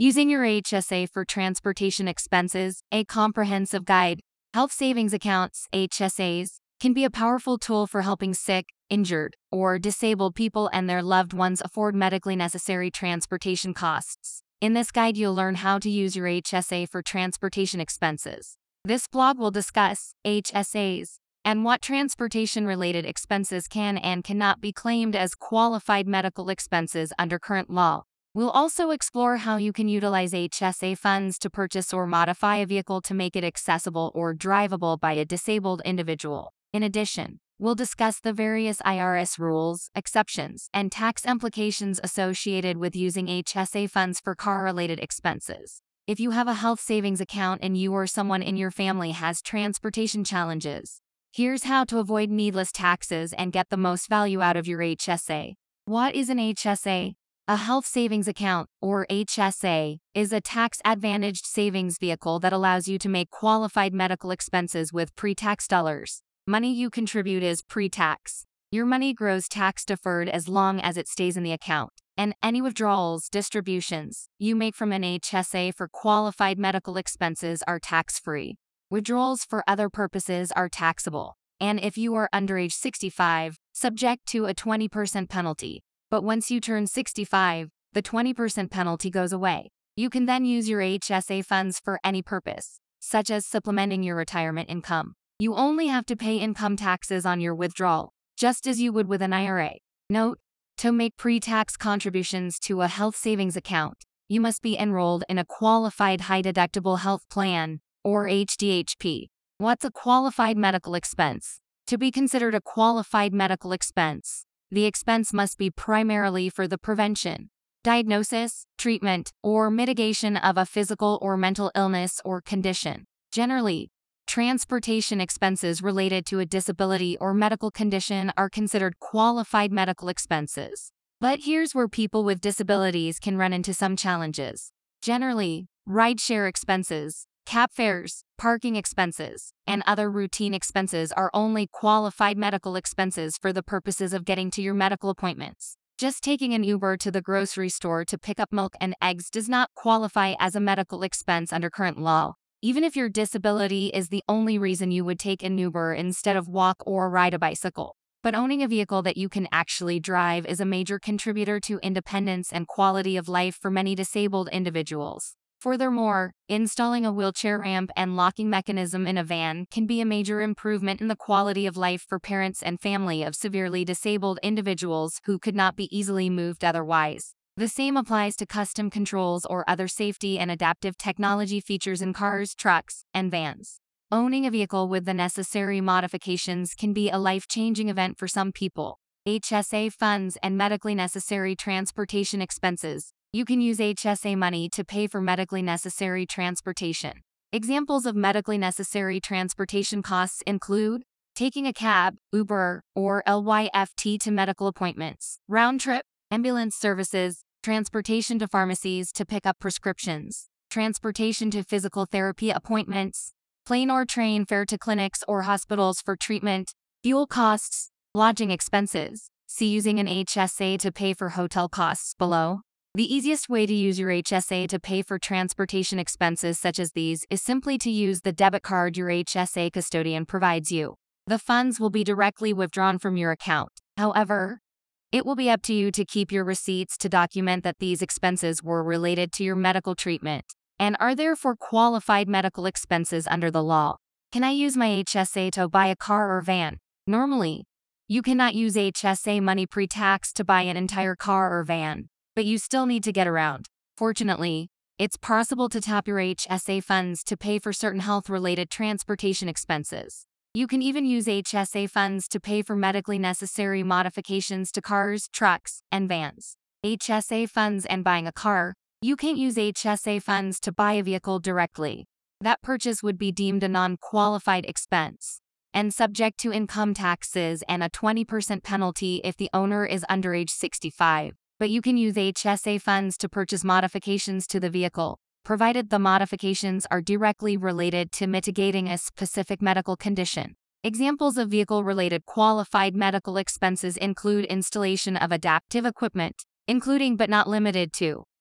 Using your HSA for transportation expenses, a comprehensive guide. Health savings accounts, HSAs, can be a powerful tool for helping sick, injured, or disabled people and their loved ones afford medically necessary transportation costs. In this guide, you'll learn how to use your HSA for transportation expenses. This blog will discuss HSAs and what transportation-related expenses can and cannot be claimed as qualified medical expenses under current law. We'll also explore how you can utilize HSA funds to purchase or modify a vehicle to make it accessible or drivable by a disabled individual. In addition, we'll discuss the various IRS rules, exceptions, and tax implications associated with using HSA funds for car-related expenses. If you have a health savings account and you or someone in your family has transportation challenges, here's how to avoid needless taxes and get the most value out of your HSA. What is an HSA? A health savings account, or HSA, is a tax-advantaged savings vehicle that allows you to make qualified medical expenses with pre-tax dollars. Money you contribute is pre-tax. Your money grows tax-deferred as long as it stays in the account, and any withdrawals, distributions you make from an HSA for qualified medical expenses are tax-free. Withdrawals for other purposes are taxable, and if you are under age 65, subject to a 20% penalty. But once you turn 65, the 20% penalty goes away. You can then use your HSA funds for any purpose, such as supplementing your retirement income. You only have to pay income taxes on your withdrawal, just as you would with an IRA. Note: to make pre-tax contributions to a health savings account, you must be enrolled in a qualified high-deductible health plan, or HDHP. What's a qualified medical expense? To be considered a qualified medical expense, the expense must be primarily for the prevention, diagnosis, treatment, or mitigation of a physical or mental illness or condition. Generally, transportation expenses related to a disability or medical condition are considered qualified medical expenses. But here's where people with disabilities can run into some challenges. Generally, rideshare expenses, cab fares, parking expenses, and other routine expenses are only qualified medical expenses for the purposes of getting to your medical appointments. Just taking an Uber to the grocery store to pick up milk and eggs does not qualify as a medical expense under current law, even if your disability is the only reason you would take an Uber instead of walk or ride a bicycle. But owning a vehicle that you can actually drive is a major contributor to independence and quality of life for many disabled individuals. Furthermore, installing a wheelchair ramp and locking mechanism in a van can be a major improvement in the quality of life for parents and family of severely disabled individuals who could not be easily moved otherwise. The same applies to custom controls or other safety and adaptive technology features in cars, trucks, and vans. Owning a vehicle with the necessary modifications can be a life-changing event for some people. HSA funds and medically necessary transportation expenses. You can use HSA money to pay for medically necessary transportation. Examples of medically necessary transportation costs include taking a cab, Uber, or LYFT to medical appointments, round-trip, ambulance services, transportation to pharmacies to pick up prescriptions, transportation to physical therapy appointments, plane or train fare to clinics or hospitals for treatment, fuel costs, lodging expenses. See using an HSA to pay for hotel costs below. The easiest way to use your HSA to pay for transportation expenses such as these is simply to use the debit card your HSA custodian provides you. The funds will be directly withdrawn from your account. However, it will be up to you to keep your receipts to document that these expenses were related to your medical treatment and are therefore qualified medical expenses under the law. Can I use my HSA to buy a car or van? Normally, you cannot use HSA money pre-tax to buy an entire car or van, but you still need to get around. Fortunately, it's possible to tap your HSA funds to pay for certain health-related transportation expenses. You can even use HSA funds to pay for medically necessary modifications to cars, trucks, and vans. HSA funds and buying a car. You can't use HSA funds to buy a vehicle directly. That purchase would be deemed a non-qualified expense and subject to income taxes and a 20% penalty if the owner is under age 65. But you can use HSA funds to purchase modifications to the vehicle, provided the modifications are directly related to mitigating a specific medical condition. Examples of vehicle-related qualified medical expenses include installation of adaptive equipment, including but not limited to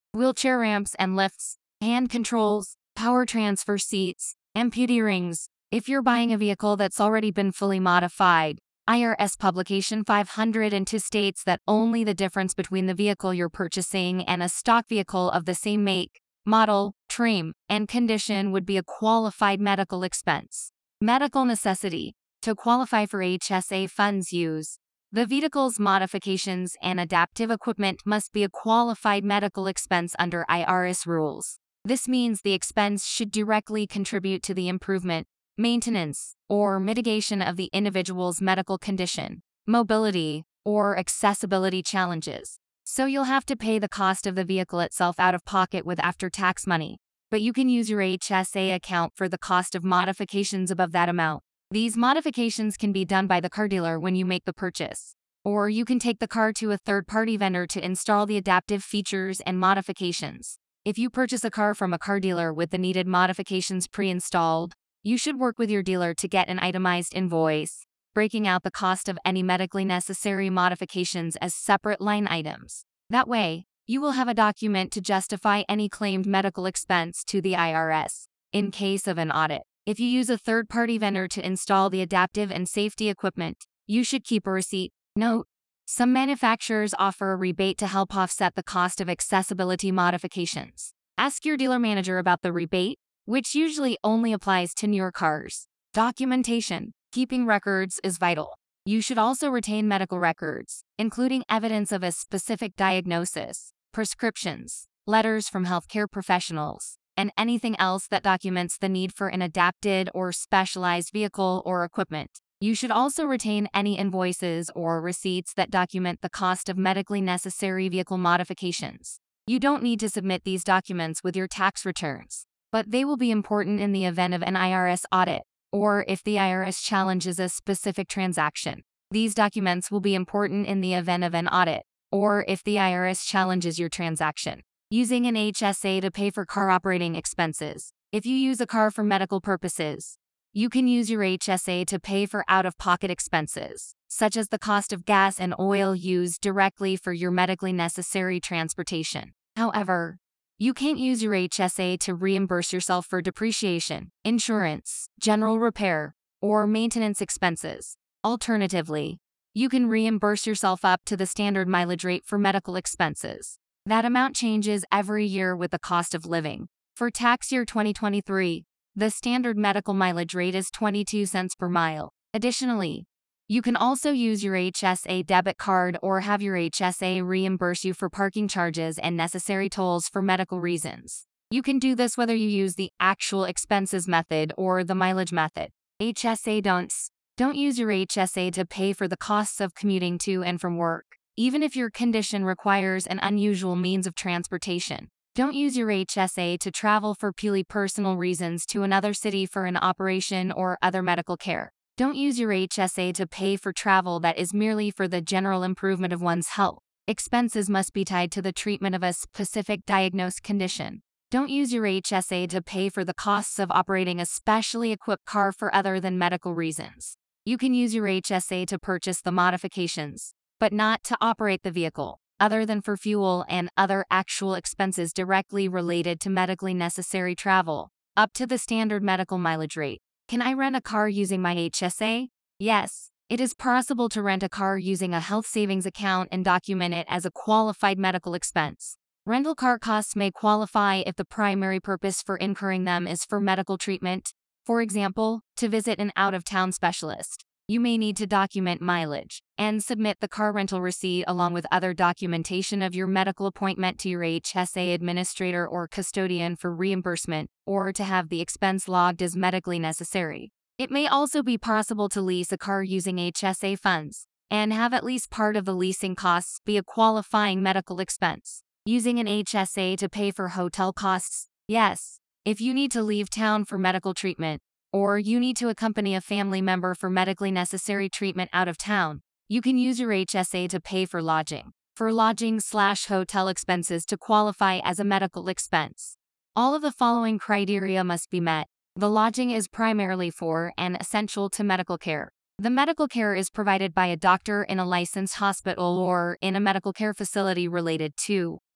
wheelchair ramps and lifts, hand controls, power transfer seats, amputee rings. If you're buying a vehicle that's already been fully modified, IRS Publication 502 states that only the difference between the vehicle you're purchasing and a stock vehicle of the same make, model, trim, and condition would be a qualified medical expense. Medical necessity. To qualify for HSA funds use, the vehicle's modifications and adaptive equipment must be a qualified medical expense under IRS rules. This means the expense should directly contribute to the improvement, maintenance, or mitigation of the individual's medical condition, mobility, or accessibility challenges. So you'll have to pay the cost of the vehicle itself out of pocket with after-tax money, but you can use your HSA account for the cost of modifications above that amount. These modifications can be done by the car dealer when you make the purchase, or you can take the car to a third-party vendor to install the adaptive features and modifications. If you purchase a car from a car dealer with the needed modifications pre-installed, you should work with your dealer to get an itemized invoice, breaking out the cost of any medically necessary modifications as separate line items. That way, you will have a document to justify any claimed medical expense to the IRS in case of an audit. If you use a third-party vendor to install the adaptive and safety equipment, you should keep a receipt. Note: some manufacturers offer a rebate to help offset the cost of accessibility modifications. Ask your dealer manager about the rebate, which usually only applies to newer cars. Documentation. Keeping records is vital. You should also retain medical records, including evidence of a specific diagnosis, prescriptions, letters from healthcare professionals, and anything else that documents the need for an adapted or specialized vehicle or equipment. You should also retain any invoices or receipts that document the cost of medically necessary vehicle modifications. You don't need to submit these documents with your tax returns, but they will be important in the event of an IRS audit, or if the IRS challenges a specific transaction. These documents will be important in the event of an audit, or if the IRS challenges your transaction. Using an HSA to pay for car operating expenses. If you use a car for medical purposes, you can use your HSA to pay for out-of-pocket expenses, such as the cost of gas and oil used directly for your medically necessary transportation. However, you can't use your HSA to reimburse yourself for depreciation, insurance, general repair, or maintenance expenses. Alternatively, you can reimburse yourself up to the standard mileage rate for medical expenses. That amount changes every year with the cost of living. For tax year 2023, the standard medical mileage rate is 22 cents per mile. Additionally, you can also use your HSA debit card or have your HSA reimburse you for parking charges and necessary tolls for medical reasons. You can do this whether you use the actual expenses method or the mileage method. HSA don'ts. Don't use your HSA to pay for the costs of commuting to and from work, even if your condition requires an unusual means of transportation. Don't use your HSA to travel for purely personal reasons to another city for an operation or other medical care. Don't use your HSA to pay for travel that is merely for the general improvement of one's health. Expenses must be tied to the treatment of a specific diagnosed condition. Don't use your HSA to pay for the costs of operating a specially equipped car for other than medical reasons. You can use your HSA to purchase the modifications, but not to operate the vehicle, other than for fuel and other actual expenses directly related to medically necessary travel, up to the standard medical mileage rate. Can I rent a car using my HSA? Yes. It is possible to rent a car using a health savings account and document it as a qualified medical expense. Rental car costs may qualify if the primary purpose for incurring them is for medical treatment. For example, to visit an out-of-town specialist. You may need to document mileage and submit the car rental receipt along with other documentation of your medical appointment to your HSA administrator or custodian for reimbursement, or to have the expense logged as medically necessary. It may also be possible to lease a car using HSA funds and have at least part of the leasing costs be a qualifying medical expense. Using an HSA to pay for hotel costs? Yes. If you need to leave town for medical treatment, or you need to accompany a family member for medically necessary treatment out of town, you can use your HSA to pay for lodging. For lodging/hotel expenses to qualify as a medical expense, all of the following criteria must be met. The lodging is primarily for and essential to medical care. The medical care is provided by a doctor in a licensed hospital or in a medical care facility related to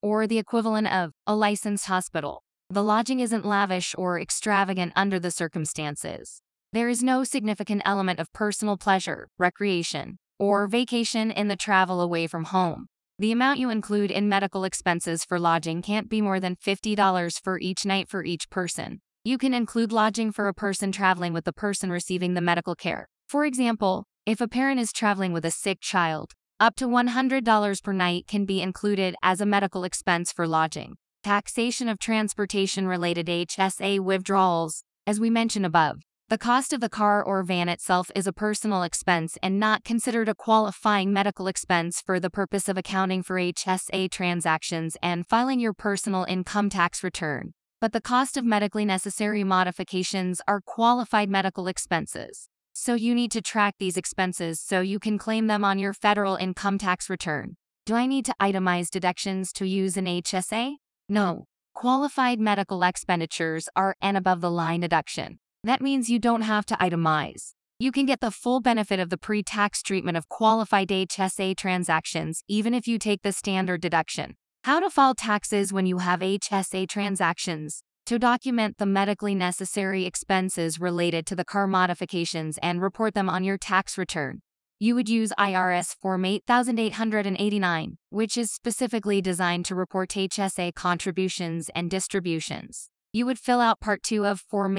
or the equivalent of a licensed hospital. The lodging isn't lavish or extravagant under the circumstances. There is no significant element of personal pleasure, recreation, or vacation in the travel away from home. The amount you include in medical expenses for lodging can't be more than $50 for each night for each person. You can include lodging for a person traveling with the person receiving the medical care. For example, if a parent is traveling with a sick child, up to $100 per night can be included as a medical expense for lodging. Taxation of transportation-related HSA withdrawals. As we mentioned above, the cost of the car or van itself is a personal expense and not considered a qualifying medical expense for the purpose of accounting for HSA transactions and filing your personal income tax return. But the cost of medically necessary modifications are qualified medical expenses. So you need to track these expenses so you can claim them on your federal income tax return. Do I need to itemize deductions to use an HSA? No. Qualified medical expenditures are an above-the-line deduction. That means you don't have to itemize. You can get the full benefit of the pre-tax treatment of qualified HSA transactions even if you take the standard deduction. How to file taxes when you have HSA transactions. To document the medically necessary expenses related to the car modifications and report them on your tax return, you would use IRS Form 8889, which is specifically designed to report HSA contributions and distributions. You would fill out Part 2 of Form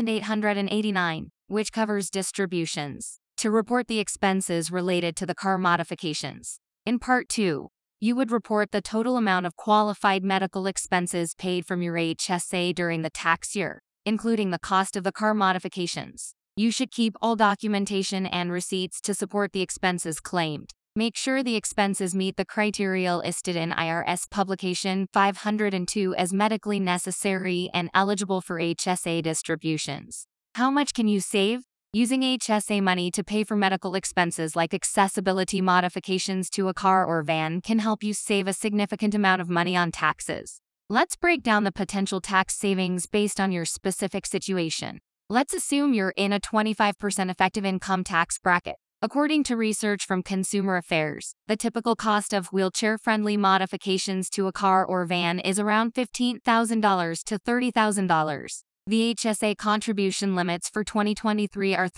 8889, which covers distributions, to report the expenses related to the car modifications. In Part 2, you would report the total amount of qualified medical expenses paid from your HSA during the tax year, including the cost of the car modifications. You should keep all documentation and receipts to support the expenses claimed. Make sure the expenses meet the criteria listed in IRS Publication 502 as medically necessary and eligible for HSA distributions. How much can you save? Using HSA money to pay for medical expenses like accessibility modifications to a car or van can help you save a significant amount of money on taxes. Let's break down the potential tax savings based on your specific situation. Let's assume you're in a 25% effective income tax bracket. According to research from Consumer Affairs, the typical cost of wheelchair-friendly modifications to a car or van is around $15,000 to $30,000. The HSA contribution limits for 2023 are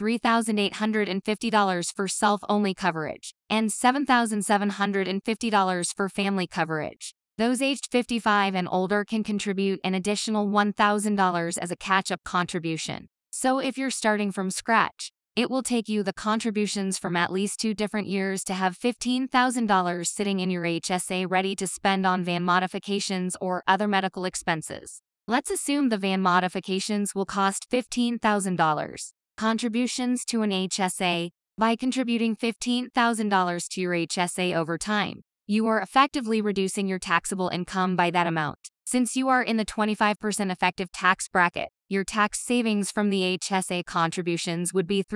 $3,850 for self-only coverage and $7,750 for family coverage. Those aged 55 and older can contribute an additional $1,000 as a catch-up contribution. So if you're starting from scratch, it will take you the contributions from at least 2 different years to have $15,000 sitting in your HSA ready to spend on van modifications or other medical expenses. Let's assume the van modifications will cost $15,000. Contributions to an HSA. By contributing $15,000 to your HSA over time, you are effectively reducing your taxable income by that amount. Since you are in the 25% effective tax bracket, your tax savings from the HSA contributions would be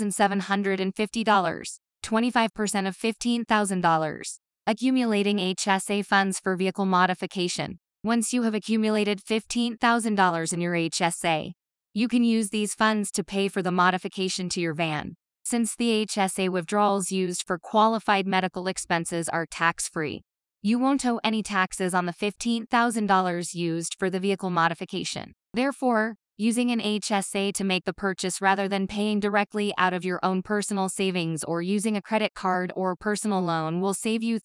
$3,750, 25% of $15,000. Accumulating HSA funds for vehicle modification. Once you have accumulated $15,000 in your HSA, you can use these funds to pay for the modification to your van. Since the HSA withdrawals used for qualified medical expenses are tax-free, you won't owe any taxes on the $15,000 used for the vehicle modification. Therefore, using an HSA to make the purchase rather than paying directly out of your own personal savings or using a credit card or personal loan will save you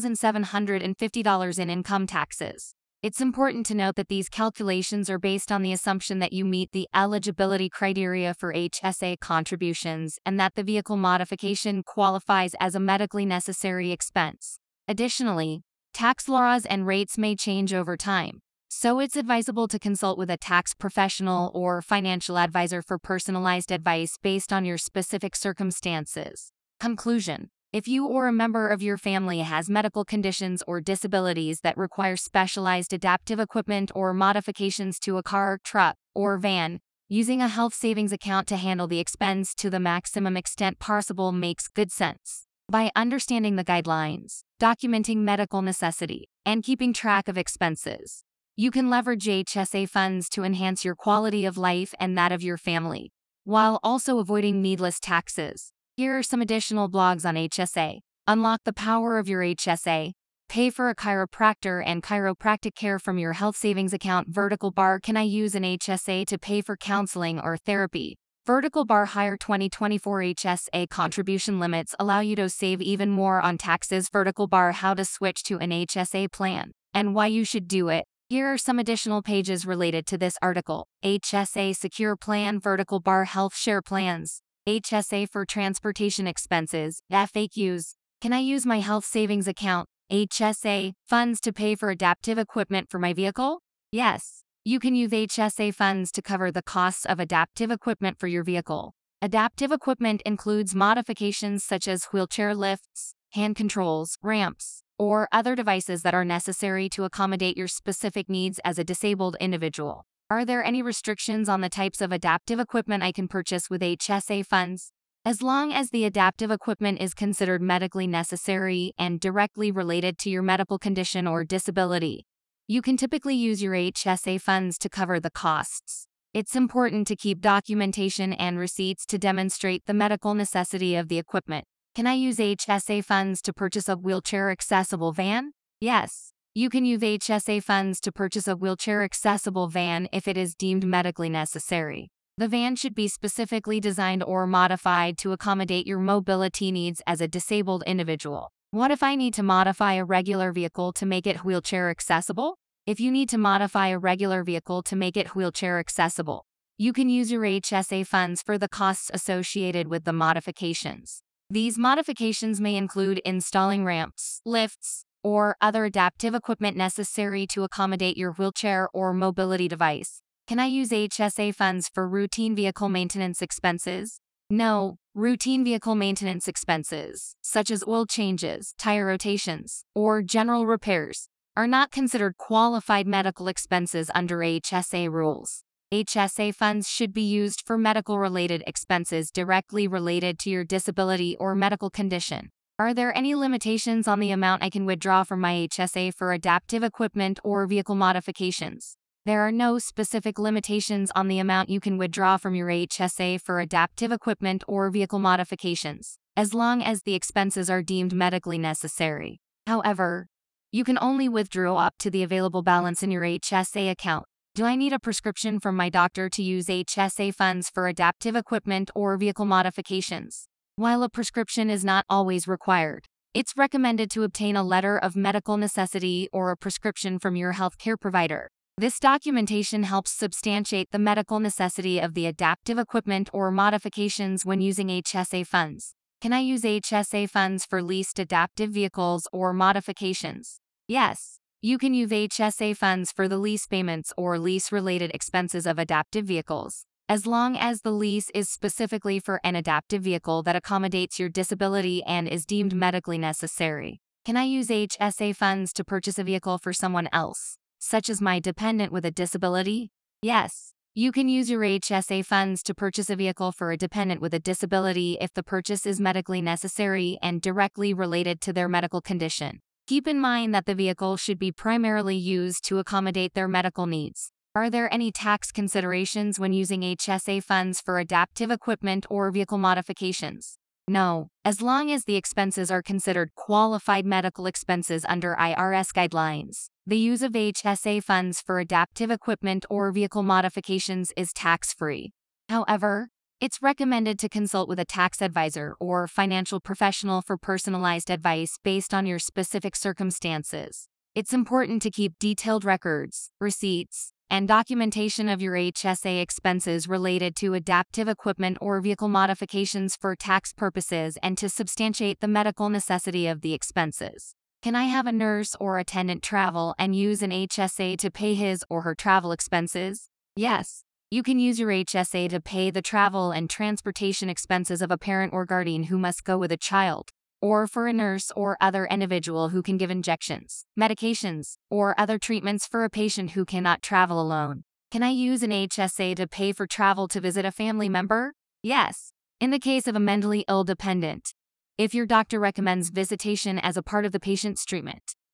$3,750 in income taxes. It's important to note that these calculations are based on the assumption that you meet the eligibility criteria for HSA contributions and that the vehicle modification qualifies as a medically necessary expense. Additionally, tax laws and rates may change over time, so it's advisable to consult with a tax professional or financial advisor for personalized advice based on your specific circumstances. Conclusion: if you or a member of your family has medical conditions or disabilities that require specialized adaptive equipment or modifications to a car, truck, or van, using a health savings account to handle the expense to the maximum extent possible makes good sense. By understanding the guidelines, documenting medical necessity, and keeping track of expenses, you can leverage HSA funds to enhance your quality of life and that of your family, while also avoiding needless taxes. Here are some additional blogs on HSA. Unlock the power of your HSA. pay for a chiropractor and chiropractic care from your health savings account. Vertical bar. Can I use an HSA to pay for counseling or therapy? Vertical bar higher 2024 HSA contribution limits allow you to save even more on taxes. Vertical bar how to switch to an HSA plan and why you should do it. Here are some additional pages related to this article. HSA Secure Plan. Vertical bar Health Share Plans. HSA for transportation expenses. FAQs. Can I use my health savings account, HSA, funds to pay for adaptive equipment for my vehicle? Yes. You can use HSA funds to cover the costs of adaptive equipment for your vehicle. Adaptive equipment includes modifications such as wheelchair lifts, hand controls, ramps, or other devices that are necessary to accommodate your specific needs as a disabled individual. Are there any restrictions on the types of adaptive equipment I can purchase with HSA funds? As long as the adaptive equipment is considered medically necessary and directly related to your medical condition or disability, you can typically use your HSA funds to cover the costs. It's important to keep documentation and receipts to demonstrate the medical necessity of the equipment. Can I use HSA funds to purchase a wheelchair-accessible van? Yes. You can use HSA funds to purchase a wheelchair-accessible van if it is deemed medically necessary. The van should be specifically designed or modified to accommodate your mobility needs as a disabled individual. What if I need to modify a regular vehicle to make it wheelchair accessible? If you need to modify a regular vehicle to make it wheelchair accessible, you can use your HSA funds for the costs associated with the modifications. These modifications may include installing ramps, lifts, or other adaptive equipment necessary to accommodate your wheelchair or mobility device. Can I use HSA funds for routine vehicle maintenance expenses? No. Routine vehicle maintenance expenses, such as oil changes, tire rotations, or general repairs, are not considered qualified medical expenses under HSA rules. HSA funds should be used for medical-related expenses directly related to your disability or medical condition. Are there any limitations on the amount I can withdraw from my HSA for adaptive equipment or vehicle modifications? There are no specific limitations on the amount you can withdraw from your HSA for adaptive equipment or vehicle modifications, as long as the expenses are deemed medically necessary. However, you can only withdraw up to the available balance in your HSA account. Do I need a prescription from my doctor to use HSA funds for adaptive equipment or vehicle modifications? While a prescription is not always required, it's recommended to obtain a letter of medical necessity or a prescription from your healthcare provider. This documentation helps substantiate the medical necessity of the adaptive equipment or modifications when using HSA funds. Can I use HSA funds for leased adaptive vehicles or modifications? Yes. You can use HSA funds for the lease payments or lease-related expenses of adaptive vehicles, as long as the lease is specifically for an adaptive vehicle that accommodates your disability and is deemed medically necessary. Can I use HSA funds to purchase a vehicle for someone else, such as my dependent with a disability? Yes. You can use your HSA funds to purchase a vehicle for a dependent with a disability if the purchase is medically necessary and directly related to their medical condition. Keep in mind that the vehicle should be primarily used to accommodate their medical needs. Are there any tax considerations when using HSA funds for adaptive equipment or vehicle modifications? No, as long as the expenses are considered qualified medical expenses under IRS guidelines. The use of HSA funds for adaptive equipment or vehicle modifications is tax-free. However, it's recommended to consult with a tax advisor or financial professional for personalized advice based on your specific circumstances. It's important to keep detailed records, receipts, and documentation of your HSA expenses related to adaptive equipment or vehicle modifications for tax purposes and to substantiate the medical necessity of the expenses. Can I have a nurse or attendant travel and use an HSA to pay his or her travel expenses? Yes. You can use your HSA to pay the travel and transportation expenses of a parent or guardian who must go with a child, or for a nurse or other individual who can give injections, medications, or other treatments for a patient who cannot travel alone. Can I use an HSA to pay for travel to visit a family member? Yes. In the case of a mentally ill dependent, if your doctor recommends visitation as a part of the patient's treatment,